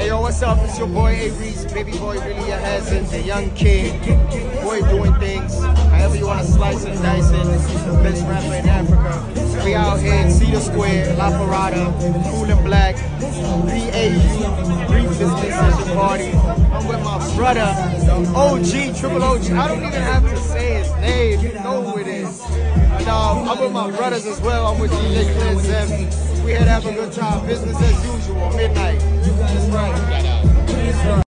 Yo, what's up? It's your boy A-Reese, baby boy Really Hasn't, the young king, boy doing things, however you want to slice and dice it. This is the best rapper in Africa. We out here in Cedar Square, La Parada, Cool and Black, BAU, Brief Business Session Party. I'm with my brother, OG, Triple OG. I don't even have to say his name, you know who it is. And I'm with my brothers as well. I'm with DJ Clear Zem. We here to have a good time, business as usual, midnight. That's right.